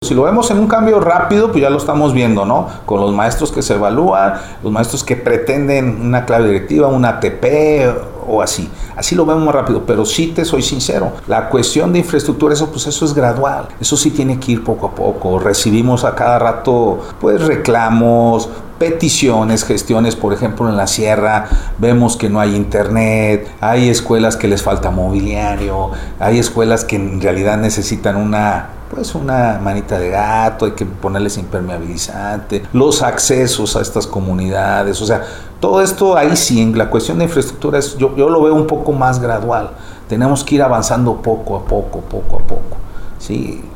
Si lo vemos en un cambio rápido, pues ya lo estamos viendo, ¿no? Con los maestros que se evalúan, los maestros que pretenden una clave directiva, una ATP o así. Así lo vemos más rápido, pero sí te soy sincero, la cuestión de infraestructura, eso es gradual. Eso sí tiene que ir poco a poco. Recibimos a cada rato, pues, reclamos, peticiones, gestiones. Por ejemplo, en la sierra vemos que no hay internet, hay escuelas que les falta mobiliario, hay escuelas que en realidad necesitan una manita de gato, hay que ponerles impermeabilizante, los accesos a estas comunidades, o sea, todo esto ahí sí, en la cuestión de infraestructura yo lo veo un poco más gradual. Tenemos que ir avanzando poco a poco, ¿sí?